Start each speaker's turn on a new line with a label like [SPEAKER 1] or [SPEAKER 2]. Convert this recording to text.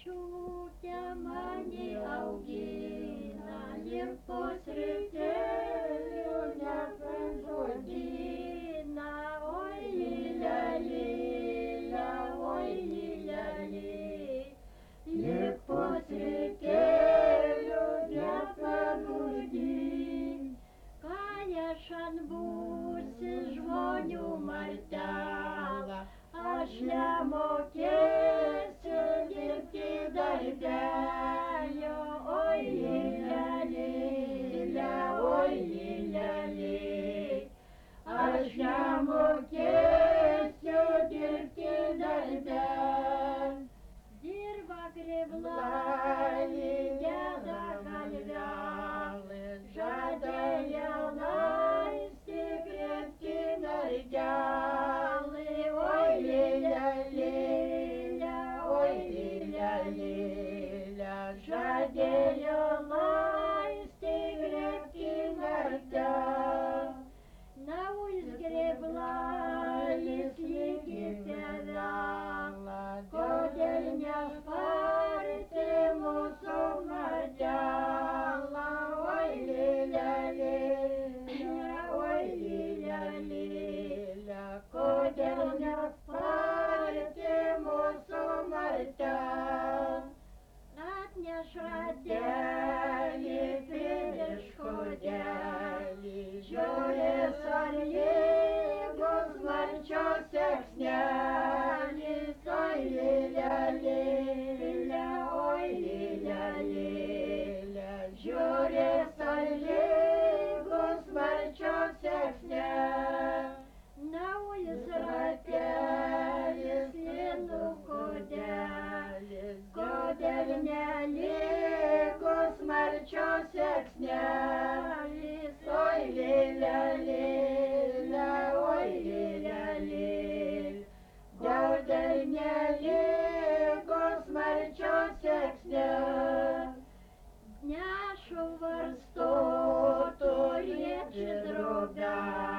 [SPEAKER 1] Mačiutė mane augina ir pusrytėlių nepražudina. Oi, lilė, lilė, oi, lilė, lilė, ir pusrytėlių nepražudin. Kai aš būsi žmonių martelą, aš nemokėsiu dirbti darbelio. Oi, lilė, lilė, oi, lilė, lilė, aš nemokėsiu dirbti darbelio. Dirba grėblai, deda galvelį, žada jaunai stiprėti mergelį. Oi, lilė, lilė, oi, lilė, lilė, žadėjo laisti grėbti mergelį. Naujas grėblalis lygi tėvelą, kodėl nesparti mūsų martelą. Oi, lilė, lilė, oi, lilė, lilė, kodėl nesparti mūsų martelą. Atneš ratelį, prideš kodelį, žiūrės ar lygos marčios seksnelis. Oi, lilė, lilė, oi, lilė, lilė, žiūrės ar lygos marčios seksnelis. Naujas ratelis, linų kodelis, kodėl nelygos marčios seksnelis. Oi, lilė, lilė, oi, lilė, lilė, kodėl nelygos marčios seksnelis. Nešu varstu turėčiau drobelę,